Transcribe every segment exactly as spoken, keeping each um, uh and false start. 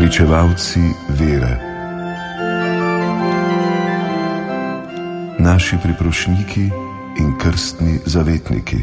Pričevalci vere. Naši priprošniki in krstni zavetniki.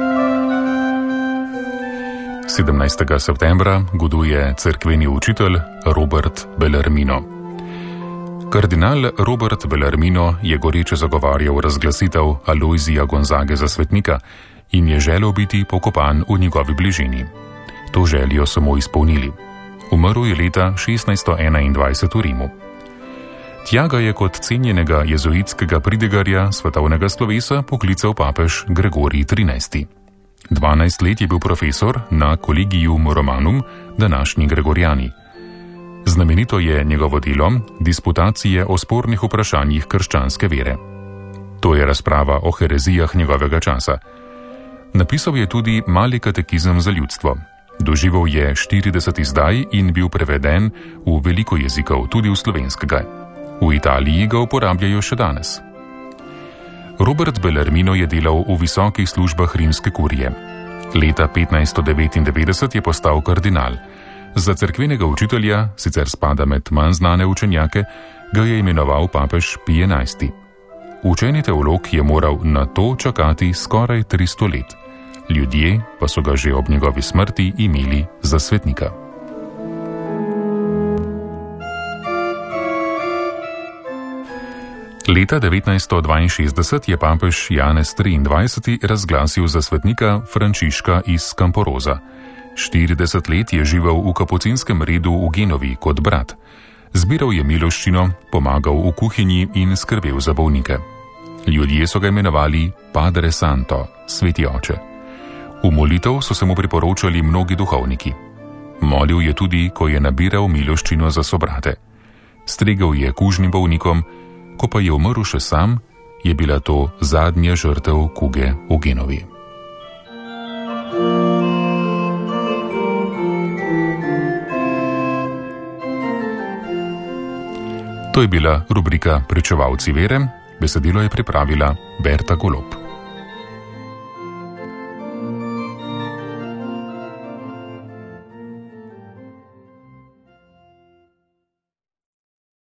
sedemnajstega septembra goduje cerkveni učitelj Robert Bellarmino. Kardinal Robert Bellarmino je goreče zagovarjal razglasitev Alojzija Gonzage za svetnika in je želel biti pokopan v njegovi bližini. To željo so mu izpolnili. Umrl je leta šestnajststo enaindvajset v Rimu. Tja ga je kot cenjenega jezuitskega pridigarja svetovnega slovesa poklical papež Gregorij trinajsti. dvanajst let je bil profesor na Collegium Romanum, današnji Gregoriani. Znamenito je njegovo delo Disputacije o spornih vprašanjih krščanske vere. To je razprava o herezijah njegovega časa. Napisal je tudi Mali katekizem za ljudstvo. Doživel je štirideset izdaj in bil preveden v veliko jezikov, tudi v slovenskega. V Italiji ga uporabljajo še danes. Robert Bellarmino je delal v visokih službah rimske kurije. Leta petnajststo devetindevetdeset je postal kardinal. Za cerkvenega učitelja, sicer spada med manj znane učenjake, ga je imenoval papež Pij enajsti. Učeni teolog je moral na to čakati skoraj tristo let. Ljudje pa so ga že ob njegovi smrti imeli za svetnika. Leta devetnajststo dvainšestdeset je papež Janez triindvajseti razglasil za svetnika Frančiška iz Camporoza. štirideset let je živel v kapucinskem redu v Genovi kot brat. Zbiral je miloščino, pomagal v kuhinji in skrbel za bolnike. Ljudje so ga imenovali Padre Santo, sveti oče. V molitev so se mu priporočali mnogi duhovniki. Molil je tudi, ko je nabiral miloščino za sobrate. Stregel je kužnim bolnikom, ko pa je umrl še sam, je bila to zadnja žrtev kuge v Genovi. To je bila rubrika Pričevalci vere, besedilo je pripravila Berta Golob.